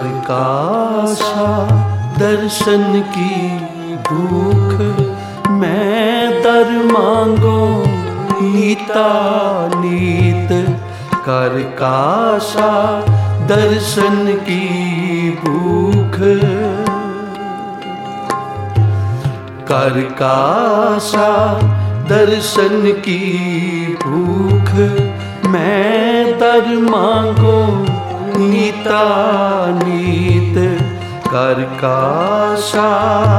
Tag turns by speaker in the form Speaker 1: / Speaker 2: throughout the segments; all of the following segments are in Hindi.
Speaker 1: का आशा दर्शन की भूख, मैं दर मांगो नीता नीत। कर का आशा दर्शन की भूख, कर का आशा दर्शन की भूख, मैं दर मांगो नीता नीत। कर का आशा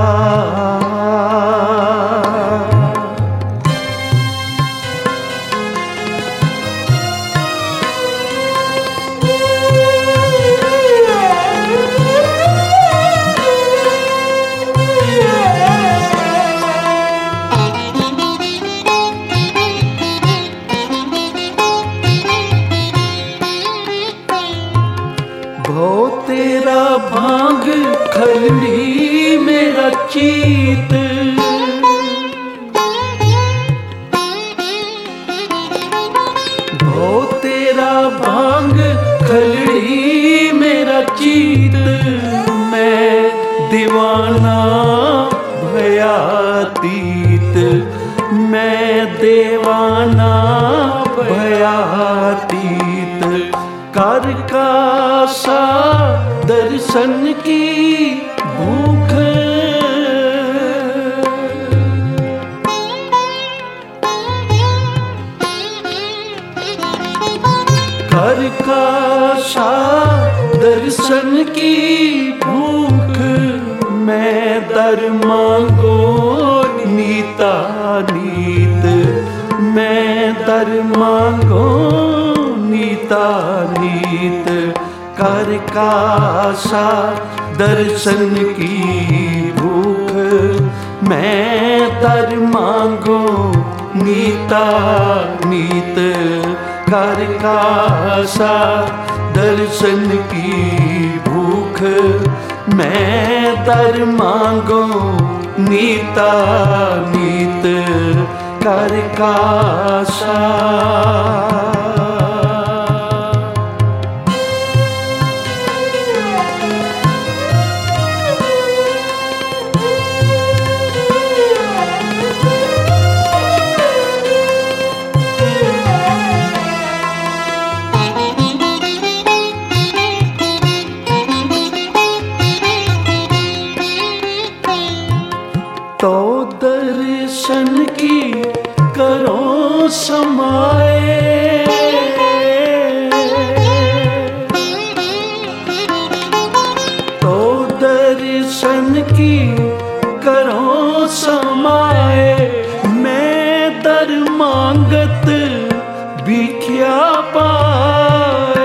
Speaker 1: भो तेरा भांग खलनी मेरा चीत। भो तेरा भांग खलनी मेरा चीत, मैं दीवाना भयातीत। मैं दीवाना भयातीत। कर का आशा दर्शन की भूख, कर का आशा दर्शन की भूख, मैं दर मांगो नीता नीत। मैं दर मांगो नीता नीत। कर का आशा दर्शन की भूख, मैं दर मांगो नीता नीत। कर का आशा दर्शन की भूख, मैं दर मांगो नीता नीत। कर का आशा तो दर्शन की करो समाए। तो दर्शन की करो समाए, मैं दर मांगत भिखिया पाए।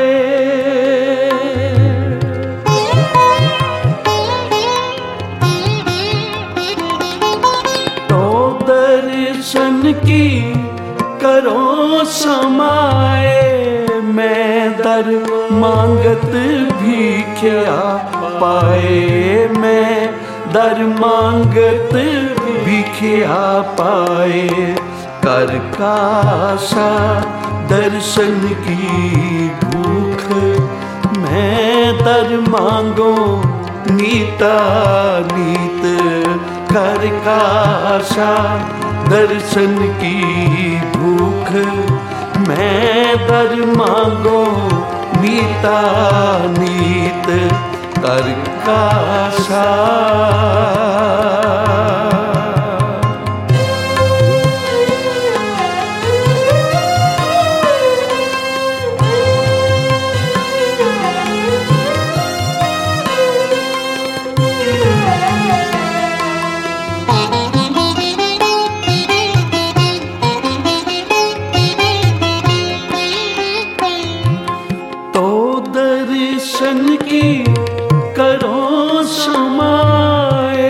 Speaker 1: दर्शन की करो समाए, मैं दर मांगत भिखिया पाए। मैं दर मांगत भिखिया पाए। कर का आशा दर्शन की भूख, मैं दर मांगो नीता नीत। कर का आशा दर्शन की भूख, मैं दर मांगो नीता नीत। कर का आशा दर्शन की करो समाए।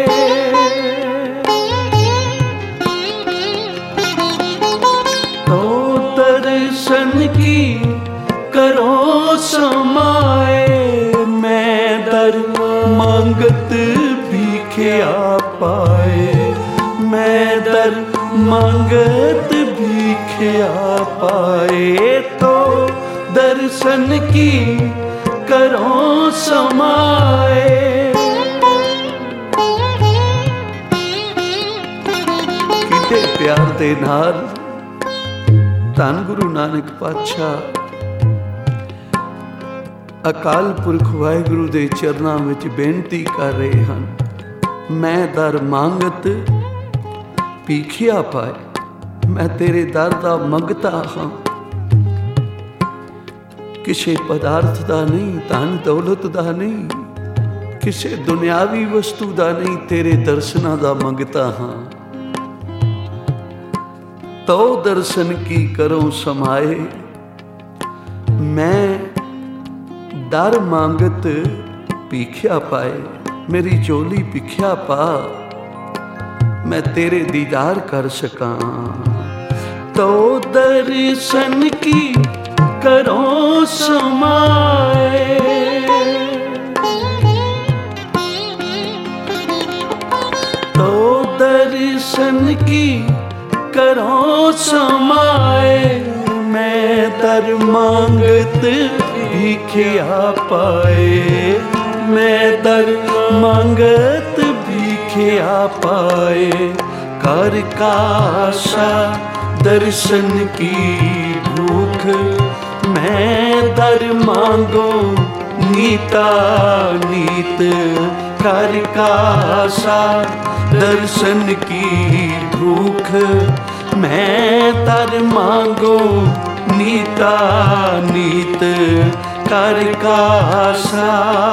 Speaker 1: तो दर्शन की करो समाए, मैं दर मांगत भिखिया पाए। मैं दर मांगत भिखिया पाए। तो दर्शन की करो समाए। किते प्यार दे नाल धन गुरु नानक पातशाह अकाल पुरख वाहिगुरु दे चरनां विच बेनती कर रहे हैं, मैं दर मांगत भीखिया पाए। मैं तेरे दर दा मंगता हाँ, किसी पदार्थ दा नहीं, धन दौलत दा नहीं, किसी दुनियावी वस्तु दा नहीं, तेरे दर्शना दा मंगता हाँ। तो दर्शन की करो समाए, मैं दर मांगत भीखिया पाए। मेरी चोली भिखिया पा, मैं तेरे दीदार कर सका। तो दर्शन की करो समाए, तो दर्शन की करो समाए। मैं दर मांगत भीखिया पाए, मैं दर मांगत भीखिया पाए। कर का आशा दर्शन की भूख, मैं दर मांगो नीता नीत। कर का आशा दर्शन की भूख, मैं दर मांगो नीता नीत। कर का आशा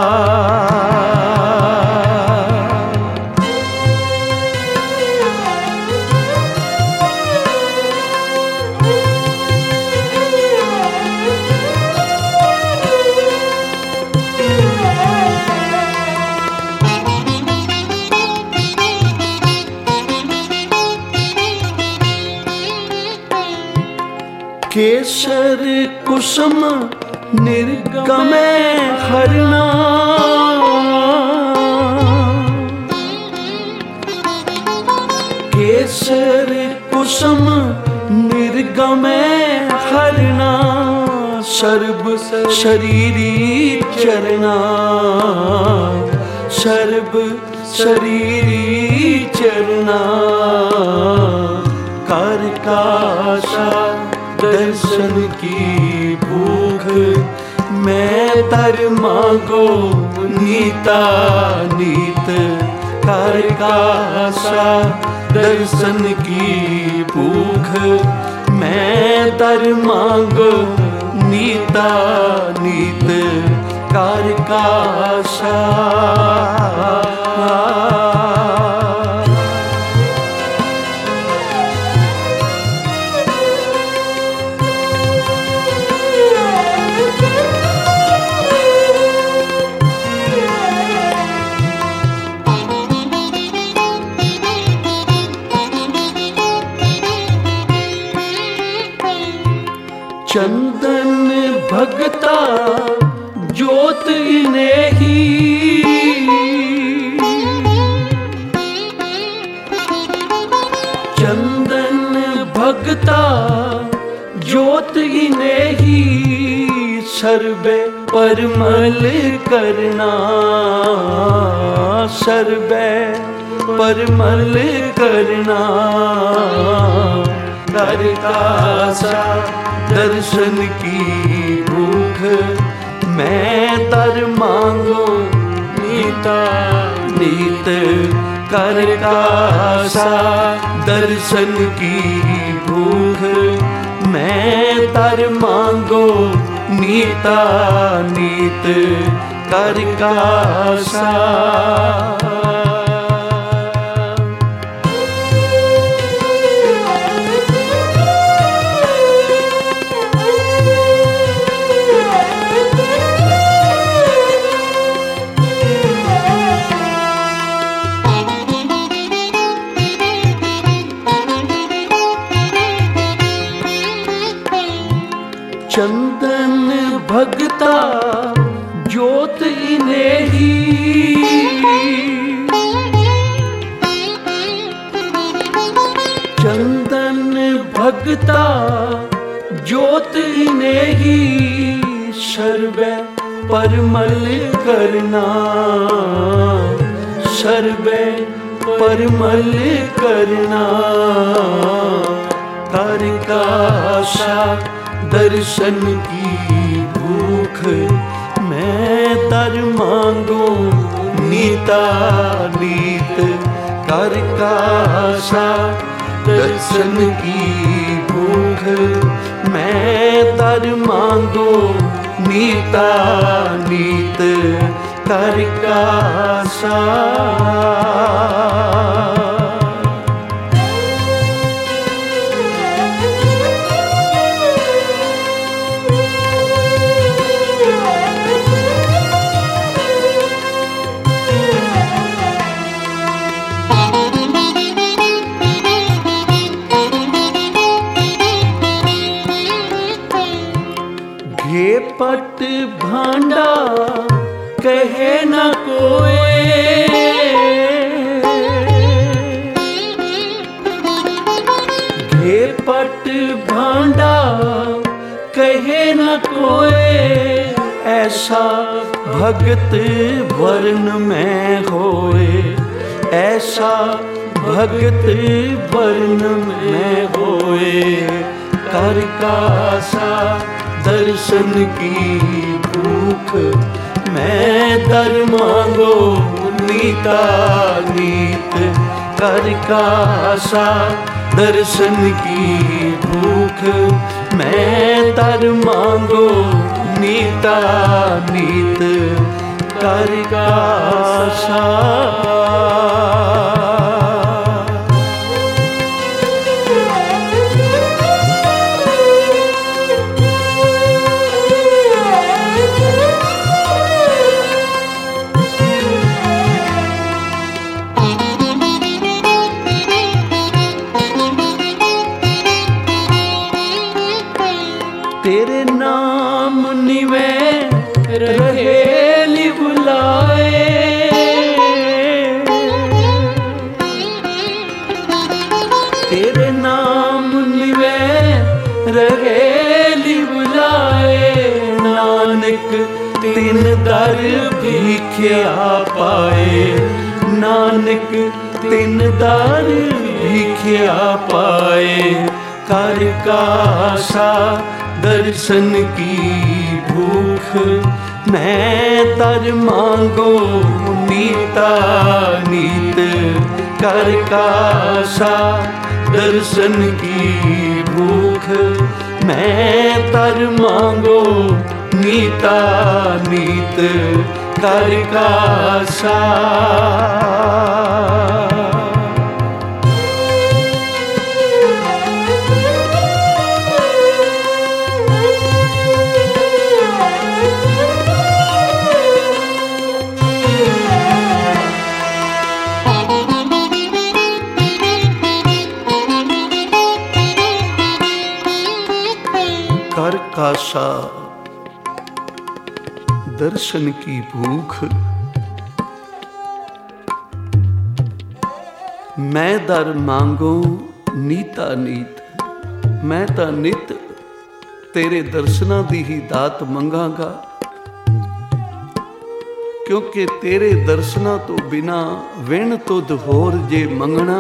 Speaker 1: केसर कुसुम निर्गमे हरना। केसर कुसुम निर्गमे हरना, सर्व शरीरी चरना, सर्व शरीरी चरना। कर का आशा दर्शन की भूख, मैं दर मांगो नीता नीत। कर का आशा दर्शन की भूख, मैं दर मांगो नीता नीत। कर का आशा चंदन भगता ज्योत इनेही। चंदन भगता ज्योत इनेही, सर्वे परमल करना, सर्वे परमल करना। कर का आशा दर्शन की भूख, मैं दर मांगो नीता नीत। कर का आशा दर्शन की भूख, मैं दर मांगो नीता नीत। कर का आशा चंदन भगता ज्योत इनेही। चंदन भगता ज्योत इनेही, सर्वे परमल करना, सर्वे परमल करना। कर का आशा दर्शन की भूख, मैं तर मांगो नीता नीत। कर का आशा दर्शन की भूख, मैं तर मांगो नीता नीत। कर का आशा पट भांडा कहे न कोई, घे पट भांडा कहे न कोई। ऐसा भगत वर्ण में होए, ऐसा भगत वर्ण में होए। कर का आशा दर्शन की भूख, मैं तर मांगो नीता नीत। कर का आशा दर्शन की भूख, मैं तर मांगो नीता नीत। कर का आशा तेरे नाम निवे रहेली बुलाए। तेरे नाम निवे रहेली बुलाए। नानक तिन दर भीख्या पाए, नानक तिन दर भीख्या पाए। कर का आशा दर्शन की भूख, मैं तर मांगो नीता नीत। कर का आशा दर्शन की भूख, मैं तर मांगो नीता नीत। कर का आशा कर काशा दर्शन की भूख, मैं दर मांगो नीता नीत। मैं तां नित तेरे दर्शनां दी ही दात मंगांगा, क्योंकि तेरे दर्शनां तो बिना विण तुध होर जे मंगना।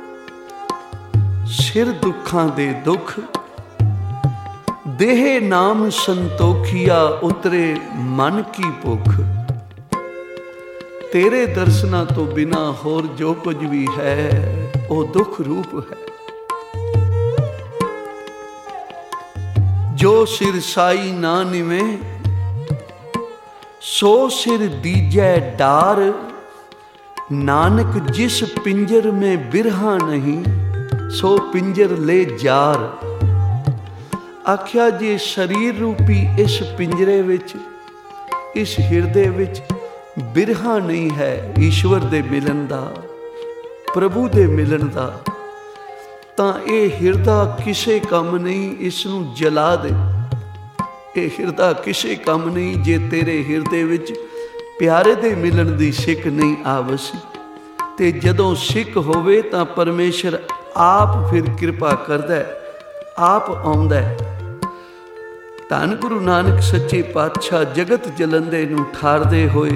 Speaker 1: सिर दुखां दे दुख देह नाम संतोखिया, उतरे मन की भुख। तेरे दर्शना तो बिना होर जो कुछ भी है वो दुख रूप है। जो सिर साई ना निवे सो सिर दीजै डार। नानक जिस पिंजर में बिरहा नहीं सो पिंजर ले जार। आख्या जे शरीर रूपी इस पिंजरे विच, इस हिरदे विच बिरहा नहीं है ईश्वर दे मिलन दा, प्रभु दे मिलन दा, तां ये हिरदा किसे कम नहीं, इसनूं जला दे। ये हिरदा किसे कम नहीं जे तेरे हिरदे विच प्यारे दे मिलन दी सिक नहीं आवसी। ते जदों सिक होवे तां परमेश्वर आप फिर कृपा करदा है, आप आउंदा है। ਧੰਨ ਗੁਰੂ ਨਾਨਕ ਸੱਚੇ ਪਾਤਸ਼ਾਹ ਜਗਤ ਜਲੰਦੇ ਨੂੰ ਠਾਰਦੇ ਹੋਏ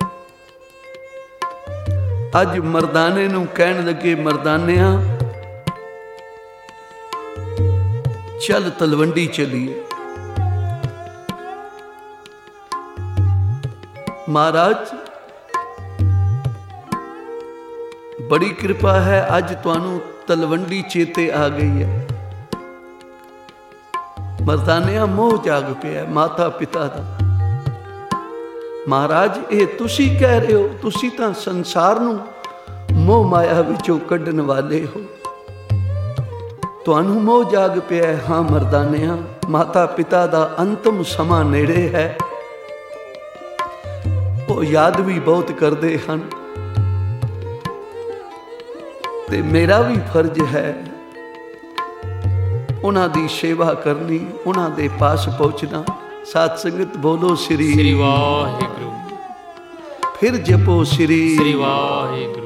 Speaker 1: ਅੱਜ ਮਰਦਾਨੇ ਨੂੰ ਕਹਿਣ ਲੱਗੇ, ਮਰਦਾਨਿਆਂ ਚੱਲ ਤਲਵੰਡੀ ਚਲੀਏ। ਮਹਾਰਾਜ ਬੜੀ ਕਿਰਪਾ ਹੈ, ਅੱਜ ਤੁਹਾਨੂੰ ਤਲਵੰਡੀ ਚੇਤੇ ਆ ਗਈ ਹੈ। ਮਰਦਾਨਿਆਂ ਮੋਹ ਜਾਗ ਪਿਆ ਮਾਤਾ ਪਿਤਾ ਦਾ। ਮਹਾਰਾਜ ਇਹ ਤੁਸੀਂ ਕਹਿ ਰਹੇ ਹੋ, ਤੁਸੀਂ ਤਾਂ ਸੰਸਾਰ ਨੂੰ ਮੋਹ ਮਾਇਆ ਵਿੱਚੋਂ ਕੱਢਣ ਵਾਲੇ ਹੋ, ਤੁਹਾਨੂੰ ਮੋਹ ਜਾਗ ਪਿਆ। ਹਾਂ ਮਰਦਾਨਿਆਂ, ਮਾਤਾ ਪਿਤਾ ਦਾ ਅੰਤਮ ਸਮਾਂ ਨੇੜੇ ਹੈ, ਉਹ ਯਾਦ ਵੀ ਬਹੁਤ ਕਰਦੇ ਹਨ ਤੇ ਮੇਰਾ ਵੀ ਫਰਜ਼ ਹੈ ਉਹਨਾਂ ਦੀ ਸੇਵਾ ਕਰਨੀ, ਉਹਨਾਂ ਦੇ ਪਾਸ ਪਹੁੰਚਣਾ। ਸਾਧ ਸੰਗਤ ਬੋਲੋ ਸ੍ਰੀ ਵਾਹਿਗੁਰੂ, ਫਿਰ ਜਪੋ ਸ੍ਰੀ ਵਾਹਿਗੁਰੂ।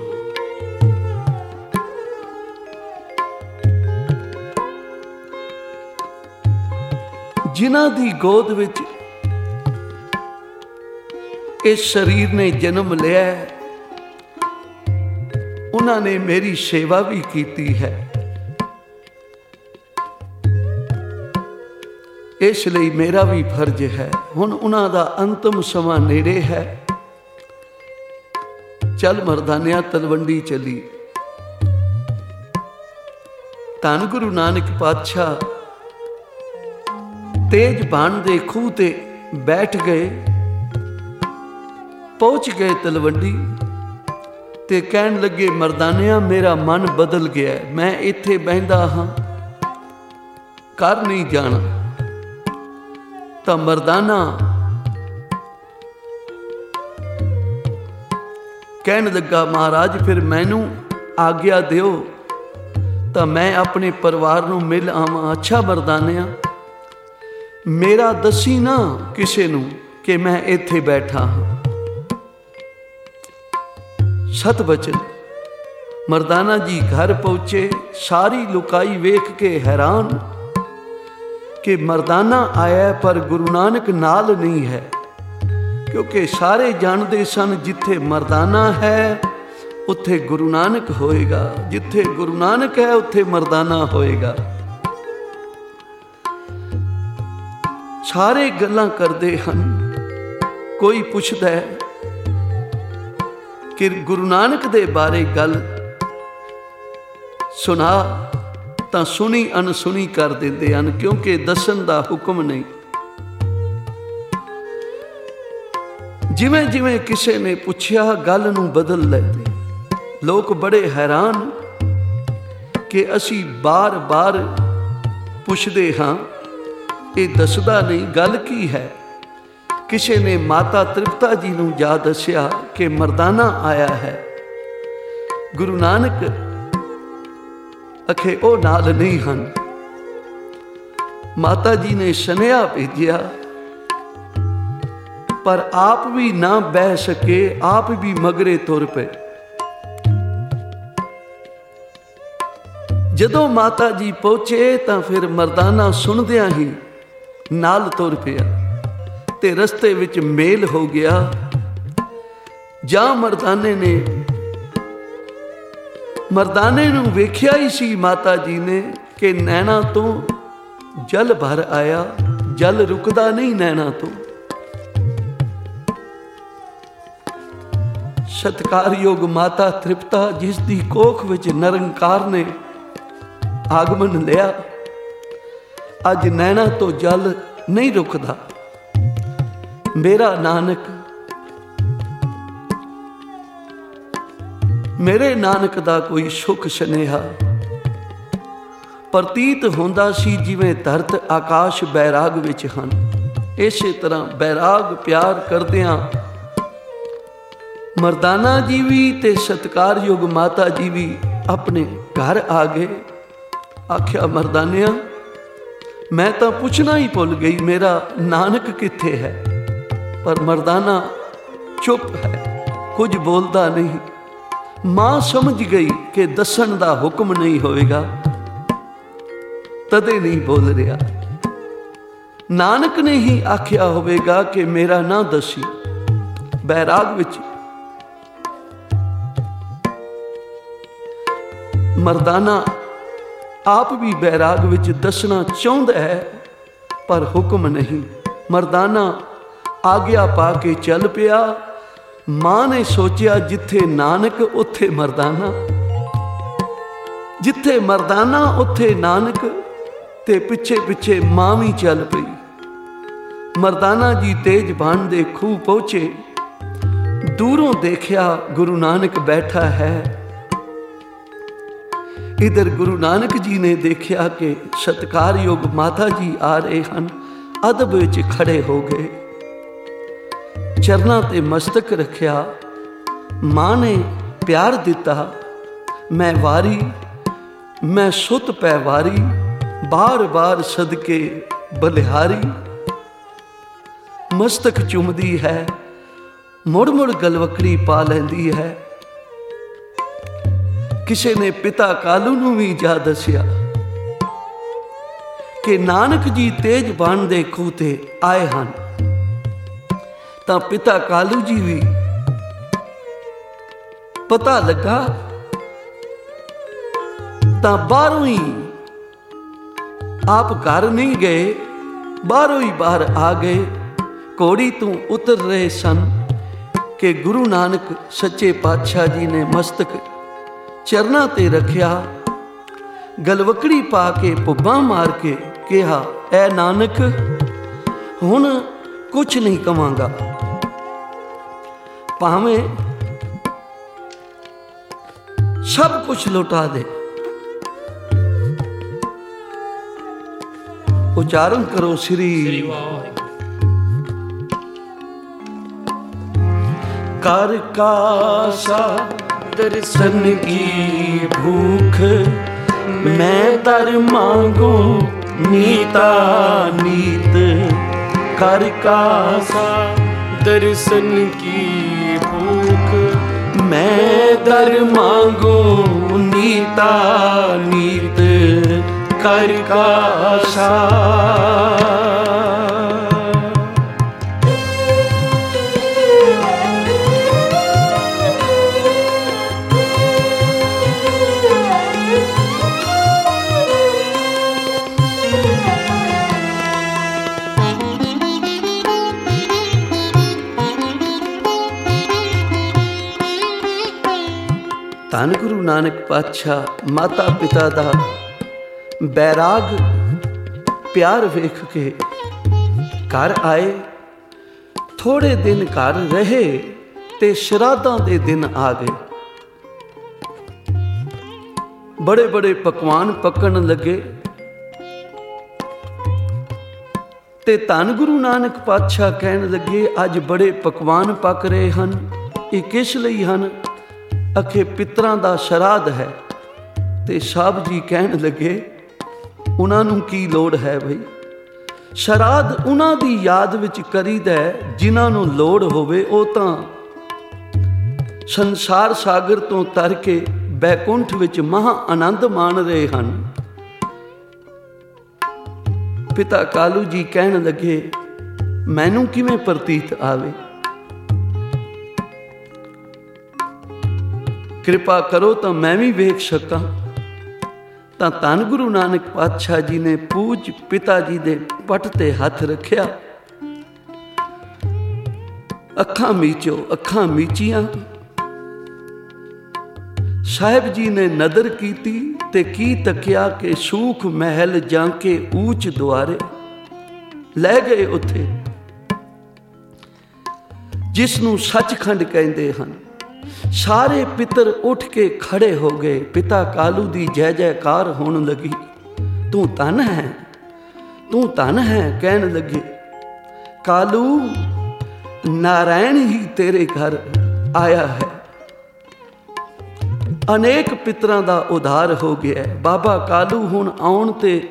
Speaker 1: ਜਿਨ੍ਹਾਂ ਦੀ ਗੋਦ ਵਿੱਚ ਇਸ ਸਰੀਰ ਨੇ ਜਨਮ ਲਿਆ, ਉਹਨਾਂ ਨੇ ਮੇਰੀ ਸੇਵਾ ਵੀ ਕੀਤੀ ਹੈ, ਇਸ ਲਈ ਮੇਰਾ ਵੀ ਫਰਜ਼ ਹੈ। ਹੁਣ ਉਹਨਾਂ ਦਾ ਅੰਤਮ ਸਮਾਂ ਨੇੜੇ ਹੈ, ਚੱਲ ਮਰਦਾਨਿਆਂ ਤਲਵੰਡੀ ਚਲੀ। ਧੰਨ ਗੁਰੂ ਨਾਨਕ ਪਾਤਸ਼ਾਹ ਤੇਜ ਬਾਣ ਦੇ ਖੂਹ ਤੇ ਬੈਠ ਗਏ, ਪਹੁੰਚ ਗਏ ਤਲਵੰਡੀ ਤੇ ਕਹਿਣ ਲੱਗੇ, ਮਰਦਾਨਿਆਂ ਮੇਰਾ ਮਨ ਬਦਲ ਗਿਆ, ਮੈਂ ਇੱਥੇ ਬਹਿੰਦਾ ਹਾਂ, ਘਰ ਨਹੀਂ ਜਾਣਾ। ਤਾਂ ਮਰਦਾਨਾ ਕਹਿਣ ਲੱਗਾ, ਮਹਾਰਾਜ ਫਿਰ ਮੈਨੂੰ ਆਗਿਆ ਦਿਓ ਤਾਂ ਮੈਂ ਆਪਣੇ ਪਰਿਵਾਰ ਨੂੰ ਮਿਲ ਆਵਾਂ। ਅੱਛਾ ਮਰਦਾਨਿਆਂ, ਮੇਰਾ ਦੱਸੀ ਨਾ ਕਿਸੇ ਨੂੰ ਕਿ ਮੈਂ ਇੱਥੇ ਬੈਠਾ ਹਾਂ। ਸਤ ਬਚਨ। ਮਰਦਾਨਾ ਜੀ ਘਰ ਪਹੁੰਚੇ, ਸਾਰੀ ਲੁਕਾਈ ਵੇਖ ਕੇ ਹੈਰਾਨ ਕਿ ਮਰਦਾਨਾ ਆਇਆ ਪਰ ਗੁਰੂ ਨਾਨਕ ਨਾਲ ਨਹੀਂ ਹੈ, ਕਿਉਂਕਿ ਸਾਰੇ ਜਾਣਦੇ ਸਨ ਜਿੱਥੇ ਮਰਦਾਨਾ ਹੈ ਉੱਥੇ ਗੁਰੂ ਨਾਨਕ ਹੋਏਗਾ, ਜਿੱਥੇ ਗੁਰੂ ਨਾਨਕ ਹੈ ਉੱਥੇ ਮਰਦਾਨਾ ਹੋਏਗਾ। ਸਾਰੇ ਗੱਲਾਂ ਕਰਦੇ ਹਨ, ਕੋਈ ਪੁੱਛਦਾ ਹੈ ਕਿ ਗੁਰੂ ਨਾਨਕ ਦੇ ਬਾਰੇ ਗੱਲ ਸੁਣਾ ਤਾਂ ਸੁਣੀ ਅਨਸੁਣੀ ਕਰ ਦਿੰਦੇ ਹਨ, ਕਿਉਂਕਿ ਦੱਸਣ ਦਾ ਹੁਕਮ ਨਹੀਂ। ਜਿਵੇਂ ਜਿਵੇਂ ਕਿਸੇ ਨੇ ਪੁੱਛਿਆ ਗੱਲ ਨੂੰ ਬਦਲ ਲੈਂਦੇ। ਲੋਕ ਬੜੇ ਹੈਰਾਨ ਕਿ ਅਸੀਂ ਬਾਰ-ਬਾਰ ਪੁੱਛਦੇ ਹਾਂ, ਇਹ ਦੱਸਦਾ ਨਹੀਂ ਗੱਲ ਕੀ ਹੈ। ਕਿਸੇ ਨੇ ਮਾਤਾ ਤ੍ਰਿਪਤਾ ਜੀ ਨੂੰ ਜਾ ਦੱਸਿਆ ਕਿ ਮਰਦਾਨਾ ਆਇਆ ਹੈ। ਗੁਰੂ ਨਾਨਕ ਅਖੇ ਉਹ ਨਾਲ ਨਹੀਂ ਹਨ। ਮਾਤਾ ਜੀ ਨੇ ਸੁਨੇਹਾ ਭੇਜਿਆ ਪਰ ਆਪ ਵੀ ਨਾ ਬਹਿ ਸਕੇ, ਆਪ ਵੀ ਮਗਰੇ ਤੁਰ ਪਏ। ਜਦੋਂ ਮਾਤਾ ਜੀ ਪਹੁੰਚੇ ਤਾਂ ਫਿਰ ਮਰਦਾਨਾ ਸੁਣਦਿਆਂ ਹੀ ਨਾਲ ਤੁਰ ਪਿਆ ਤੇ ਰਸਤੇ ਵਿੱਚ ਮੇਲ ਹੋ ਗਿਆ। ਜਾਂ ਮਰਦਾਨੇ ਨੂੰ ਵੇਖਿਆ ਹੀ ਸੀ ਮਾਤਾ ਜੀ ਨੇ ਕਿ ਨੈਣਾ ਤੋਂ ਜਲ ਭਰ ਆਇਆ, ਜਲ ਰੁਕਦਾ ਨਹੀਂ ਨੈਣਾ ਤੋਂ। ਸਤਿਕਾਰਯੋਗ ਮਾਤਾ ਤ੍ਰਿਪਤਾ, ਜਿਸ ਦੀ ਕੋਖ ਵਿੱਚ ਨਿਰੰਕਾਰ ਨੇ ਆਗਮਨ ਲਿਆ, ਅੱਜ ਨੈਣਾ ਤੋਂ ਜਲ ਨਹੀਂ ਰੁਕਦਾ। ਮੇਰਾ ਨਾਨਕ, ਮੇਰੇ ਨਾਨਕ ਦਾ ਕੋਈ ਸੁਖ ਸੁਨੇਹਾ ਪ੍ਰਤੀਤ ਹੁੰਦਾ ਸੀ ਜਿਵੇਂ ਧਰਤ ਆਕਾਸ਼ ਬੈਰਾਗ ਵਿੱਚ ਹਨ। ਇਸੇ ਤਰ੍ਹਾਂ ਬੈਰਾਗ ਪਿਆਰ ਕਰਦਿਆਂ ਮਰਦਾਨਾ ਜੀ ਵੀ ਤੇ ਸਤਿਕਾਰਯੋਗ ਮਾਤਾ ਜੀ ਵੀ ਆਪਣੇ ਘਰ ਆ ਗਏ। ਆਖਿਆ, ਮਰਦਾਨਿਆਂ ਮੈਂ ਤਾਂ ਪੁੱਛਣਾ ਹੀ ਭੁੱਲ ਗਈ, ਮੇਰਾ ਨਾਨਕ ਕਿੱਥੇ ਹੈ? ਪਰ ਮਰਦਾਨਾ ਚੁੱਪ ਹੈ, ਕੁਝ ਬੋਲਦਾ ਨਹੀਂ। ਮਾਂ ਸਮਝ ਗਈ ਕਿ ਦੱਸਣ ਦਾ ਹੁਕਮ ਨਹੀਂ ਹੋਵੇਗਾ, ਤਦੇ ਨਹੀਂ ਬੋਲ ਰਿਹਾ। ਨਾਨਕ ਨੇ ਹੀ ਆਖਿਆ ਹੋਵੇਗਾ ਕਿ ਮੇਰਾ ਨਾਂ ਦੱਸੀ। ਬੈਰਾਗ ਵਿੱਚ ਮਰਦਾਨਾ ਆਪ ਵੀ ਬੈਰਾਗ ਵਿੱਚ ਦੱਸਣਾ ਚਾਹੁੰਦਾ ਹੈ, ਪਰ ਹੁਕਮ ਨਹੀਂ। ਮਰਦਾਨਾ ਆਗਿਆ ਪਾ ਕੇ ਚੱਲ ਪਿਆ। ਮਾਂ ਨੇ ਸੋਚਿਆ ਜਿੱਥੇ ਨਾਨਕ ਉੱਥੇ ਮਰਦਾਨਾ, ਜਿੱਥੇ ਮਰਦਾਨਾ ਉੱਥੇ ਨਾਨਕ, ਤੇ ਪਿੱਛੇ ਪਿੱਛੇ ਮਾਂ ਵੀ ਚੱਲ ਪਈ। ਮਰਦਾਨਾ ਜੀ ਤੇਜ ਬਾਣ ਦੇ ਖੂਹ ਪਹੁੰਚੇ। ਦੂਰੋਂ ਦੇਖਿਆ ਗੁਰੂ ਨਾਨਕ ਬੈਠਾ ਹੈ। ਇਧਰ ਗੁਰੂ ਨਾਨਕ ਜੀ ਨੇ ਦੇਖਿਆ ਕਿ ਸਤਿਕਾਰਯੋਗ ਮਾਤਾ ਜੀ ਆ ਰਹੇ ਹਨ। ਅਦਬ ਵਿੱਚ ਖੜੇ ਹੋ ਗਏ, ਚਰਨਾਂ ਤੇ ਮਸਤਕ ਰੱਖਿਆ। ਮਾਂ ਨੇ ਪਿਆਰ ਦਿੱਤਾ, ਮੈਂ ਵਾਰੀ, ਮੈਂ ਸੁਤ ਪੈ ਵਾਰੀ, ਬਾਰ ਬਾਰ ਸਦਕੇ ਬਲਿਹਾਰੀ। ਮਸਤਕ ਚੁੰਮਦੀ ਹੈ, ਮੁੜ ਮੁੜ ਗਲਵਕੜੀ ਪਾ ਲੈਂਦੀ ਹੈ। ਕਿਸੇ ਨੇ ਪਿਤਾ ਕਾਲੂ ਨੂੰ ਵੀ ਜਾ ਦੱਸਿਆ ਕਿ ਨਾਨਕ ਜੀ ਤੇਜ ਬਾਣ ਦੇ ਖੂਹ ਤੇ ਆਏ ਹਨ। ਤਾਂ ਪਿਤਾ ਕਾਲੂ ਜੀ ਵੀ ਪਤਾ ਲੱਗਾ ਤਾਂ ਬਾਹਰੋਂ ਹੀ, ਆਪ ਘਰ ਨਹੀਂ ਗਏ, ਬਾਹਰੋਂ ਹੀ ਬਾਹਰ ਆ ਗਏ। ਘੋੜੀ ਤੋਂ ਉਤਰ ਰਹੇ ਸਨ ਕਿ ਗੁਰੂ ਨਾਨਕ ਸੱਚੇ ਪਾਤਸ਼ਾਹ ਜੀ ਨੇ ਮਸਤਕ ਚਰਨਾਂ ਤੇ ਰੱਖਿਆ। ਗਲਵਕੜੀ ਪਾ ਕੇ ਪੁੱਬਾਂ ਮਾਰ ਕੇ ਕਿਹਾ, ਐ ਨਾਨਕ ਹੁਣ ਕੁਛ ਨਹੀਂ ਕਵਾਂਗਾ, ਭਾਵੇਂ ਸਭ ਕੁਛ ਲੁਟਾ ਦੇ। ਉਚਾਰਨ ਕਰੋ ਸ੍ਰੀ ਕਰ ਕਾਸਾ दर्शन की भूख, मैं दर मांगू नीता नीत। कर कासा दर्शन की भूख, मैं दर मांगू नीता नीत। कर कासा ਧੰਨ ਗੁਰੂ ਨਾਨਕ ਪਾਤਸ਼ਾਹ ਮਾਤਾ ਪਿਤਾ ਦਾ ਬੈਰਾਗ ਪਿਆਰ ਵੇਖ ਕੇ ਘਰ ਆਏ। ਥੋੜੇ ਦਿਨ ਘਰ ਰਹੇ ਤੇ ਸ਼ਰਾਧਾਂ ਦੇ ਦਿਨ ਆ ਗਏ। ਬੜੇ ਬੜੇ ਪਕਵਾਨ ਪੱਕਣ ਲੱਗੇ ਤੇ ਧੰਨ ਗੁਰੂ ਨਾਨਕ ਪਾਤਸ਼ਾਹ ਕਹਿਣ ਲੱਗੇ, ਅੱਜ ਬੜੇ ਪਕਵਾਨ ਪੱਕ ਰਹੇ ਹਨ, ਇਹ ਕਿਸ ਲਈ ਹਨ? ਅਖੇ ਪਿਤਰਾਂ ਦਾ ਸ਼ਰਾਧ ਹੈ। ਤੇ ਸਾਹਿਬ ਜੀ ਕਹਿਣ ਲੱਗੇ, ਉਹਨਾਂ ਨੂੰ ਕੀ ਲੋੜ ਹੈ ਬਈ? ਸ਼ਰਾਧ ਉਹਨਾਂ ਦੀ ਯਾਦ ਵਿੱਚ ਕਰੀਦਾ ਜਿਨ੍ਹਾਂ ਨੂੰ ਲੋੜ ਹੋਵੇ। ਉਹ ਤਾਂ ਸੰਸਾਰ ਸਾਗਰ ਤੋਂ ਤਰ ਕੇ ਬੈਕੁੰਠ ਵਿੱਚ ਮਹਾ ਆਨੰਦ ਮਾਣ ਰਹੇ ਹਨ। ਪਿਤਾ ਕਾਲੂ ਜੀ ਕਹਿਣ ਲੱਗੇ, ਮੈਨੂੰ ਕਿਵੇਂ ਪ੍ਰਤੀਤ ਆਵੇ? ਕਿਰਪਾ ਕਰੋ ਤਾਂ ਮੈਂ ਵੀ ਵੇਖ ਸਕਾਂ। ਤਾਂ ਧੰਨ ਗੁਰੂ ਨਾਨਕ ਪਾਤਸ਼ਾਹ ਜੀ ਨੇ ਪੂਜ ਪਿਤਾ ਜੀ ਦੇ ਪੱਟ ਤੇ ਹੱਥ ਰੱਖਿਆ। ਅੱਖਾਂ ਮੀਚੋ। ਅੱਖਾਂ ਮੀਚੀਆਂ। ਸਾਹਿਬ ਜੀ ਨੇ ਨਦਰ ਕੀਤੀ ਤੇ ਕੀ ਤੱਕਿਆ ਕਿ ਸੂਖ ਮਹਿਲ ਜਾਂਕੇ ਊਚ ਦੁਆਰੇ। ਲੈ ਗਏ ਉੱਥੇ ਜਿਸ ਨੂੰ ਸੱਚਖੰਡ ਕਹਿੰਦੇ ਹਨ। ਸਾਰੇ ਪਿੱਤਰ ਉੱਠ ਕੇ ਖੜੇ ਹੋ ਗਏ। ਪਿਤਾ ਕਾਲੂ ਦੀ ਜੈ ਜੈਕਾਰ ਹੋਣ ਲੱਗੀ। ਤੂੰ ਧਨ ਹੈ, ਤੂੰ ਧਨ ਹੈ ਕਹਿਣ ਲੱਗੇ। ਕਾਲੂ, ਨਾਰਾਇਣ ਹੀ ਤੇਰੇ ਘਰ ਆਇਆ ਹੈ। ਅਨੇਕ ਪਿੱਤਰਾਂ ਦਾ ਉਧਾਰ ਹੋ ਗਿਆ। ਬਾਬਾ ਕਾਲੂ ਹੁਣ ਆਉਣ ਤੇ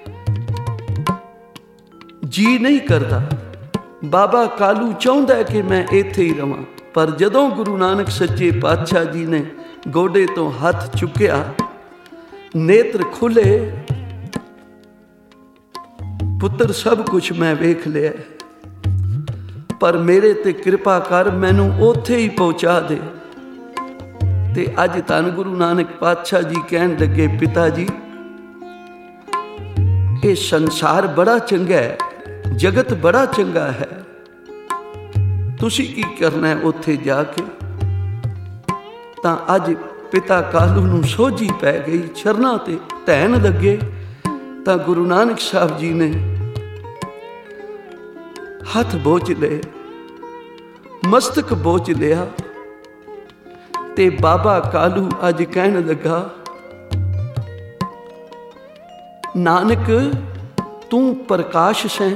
Speaker 1: ਜੀ ਨਹੀਂ ਕਰਦਾ। ਬਾਬਾ ਕਾਲੂ ਚਾਹੁੰਦਾ ਕਿ ਮੈਂ ਇੱਥੇ ਹੀ ਰਵਾਂ। ਪਰ ਜਦੋਂ ਗੁਰੂ ਨਾਨਕ ਸੱਚੇ ਪਾਤਸ਼ਾਹ ਜੀ ਨੇ ਗੋਡੇ ਤੋਂ ਹੱਥ ਚੁੱਕਿਆ, ਨੇਤਰ ਖੁੱਲੇ पुत्र सब कुछ मैं वेख लिया, पर मेरे ते कृपा कर, मैनू ओथे ही पहुँचा दे। ते अज धन गुरु नानक पातशाह जी कहन लगे, पिता जी ये संसार बड़ा चंगा है, जगत बड़ा चंगा है, तुसी की करना है उत्थे जाके। तां अज पिता कालू नूं सोझी पै गई, चरना ते ढैन लगे। तां गुरु नानक साहब जी ने हथ बोझ ले, मस्तक बोझ लिया, ते बाबा कालू अज कहन लगा, नानक तू प्रकाश सैं,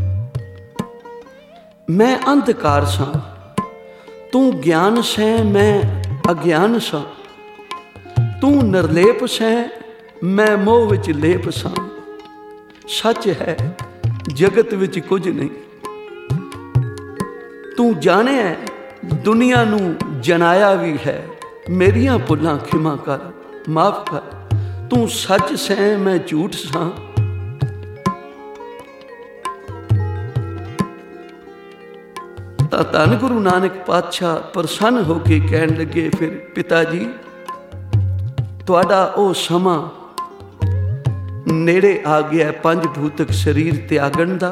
Speaker 1: मैं अंधकार सां, तू ज्ञान सैं, मैं अज्ञान सां, तू निर्लेप सैं, मैं मोह विच लेप सां। सच है जगत विच कुछ नहीं, तू जाने दुनिया नू जनाया भी है, मेरियां भुलां खिमा कर, माफ कर। तू सच सैं, मैं झूठ सां। धन गुरु नानक पातशाह प्रसन्न होके कहन लगे, फिर पिता जी तुहाडा ओ समा नेड़े आ गया पंज भूतक शरीर त्यागण दा।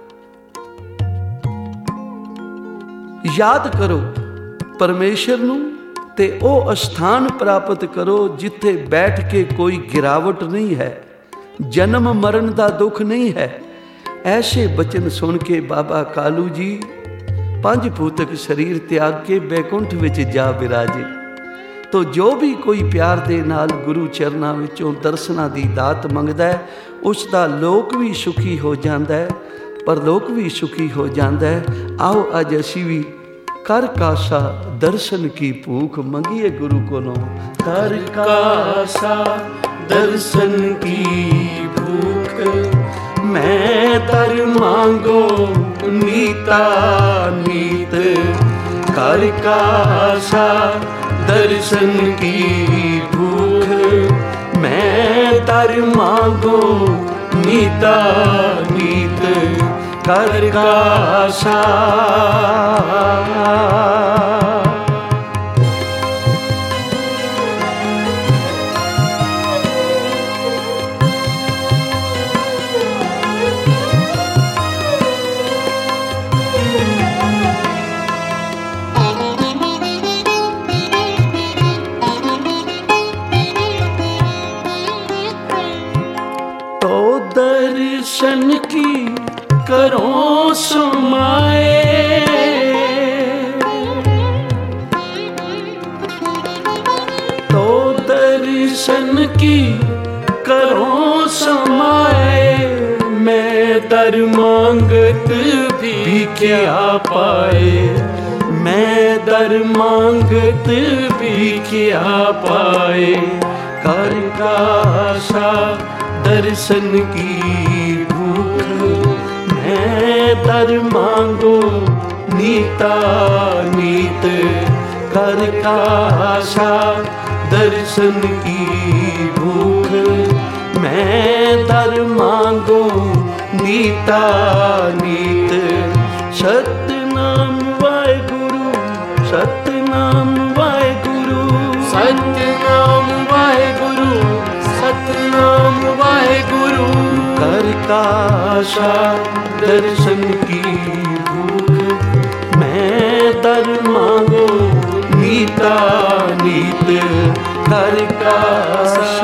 Speaker 1: याद करो परमेश्वर नू ते ओ स्थान प्राप्त करो जिथे बैठ के कोई गिरावट नहीं है, जन्म मरण दा दुख नहीं है। ऐसे बचन सुन के बाबा कालू जी पंज भूतक शरीर त्याग के बैकुंठ विच जा विराजे। तो जो भी कोई प्यार दे नाल गुरु चरना विचों दर्शना दी दात मंगदा है, उसका लोक भी सुखी हो जाता है, परलोक भी सुखी हो जाता है। आओ अज असी भी कर कासा दर्शन की भूख मंगिए गुरु कोलों। कर कासा दर्शन की भूख मैं तर मांगो नीता नीत। कर कासा दर्शन की भूख मैं तर मांगो नीता नीत। कर कासा दर्शन की करो समाए, तो दर्शन की करो समाए। मैं दर मांगत भी क्या पाए, मैं दर मांगत भी क्या पाए। कर कासा दर्शन की भूख मैं दर मांगो नीता नीत। कर कासा दर्शन की भूख मैं दर मांगो नीता नीत। सतनाम वाहेगुरु सतनाम वाहेगुरु सतनाम वाहेगुरु सतनाम वाहेगुरु। कर कासा दर्शन की भूख मैं दर मांगो नीता नीत। कर कासा